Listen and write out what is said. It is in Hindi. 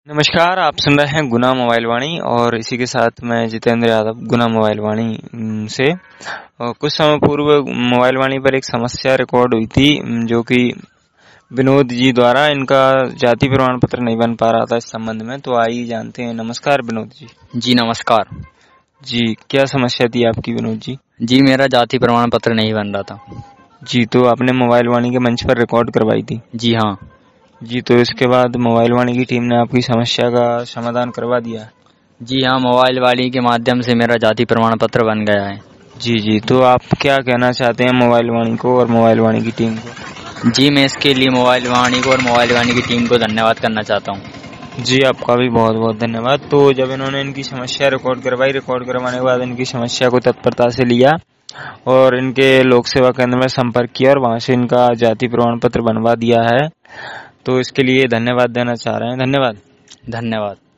नमस्कार, आप सुन रहे हैं गुना मोबाइल वाणी और इसी के साथ मैं जितेंद्र यादव गुना मोबाइल वाणी से। और कुछ समय पूर्व मोबाइल वाणी पर एक समस्या रिकॉर्ड हुई थी जो कि विनोद जी द्वारा इनका जाति प्रमाण पत्र नहीं बन पा रहा था इस संबंध में। तो आइए जानते हैं। नमस्कार विनोद जी। जी नमस्कार। जी, क्या समस्या थी आपकी विनोद जी? जी मेरा जाति प्रमाण पत्र नहीं बन रहा था। जी, तो आपने मोबाइल वाणी के मंच पर रिकॉर्ड करवाई थी? जी हाँ। जी, तो इसके बाद मोबाइल वाणी की टीम ने आपकी समस्या का समाधान करवा दिया? जी हाँ, मोबाइल वाणी के माध्यम से मेरा जाति प्रमाण पत्र बन गया है। जी, तो आप क्या कहना चाहते हैं मोबाइल वाणी को और मोबाइल वाणी की टीम को? जी मैं इसके लिए मोबाइल वाणी को और मोबाइल वाणी की टीम को धन्यवाद करना चाहता हूँ। जी, आपका भी बहुत बहुत धन्यवाद। तो जब इन्होंने इनकी समस्या रिकॉर्ड करवाने के बाद इनकी समस्या को तत्परता से लिया और इनके लोक सेवा केंद्र में संपर्क किया और वहां से इनका जाति प्रमाण पत्र बनवा दिया है, तो इसके लिए धन्यवाद देना चाह रहे हैं। धन्यवाद। धन्यवाद।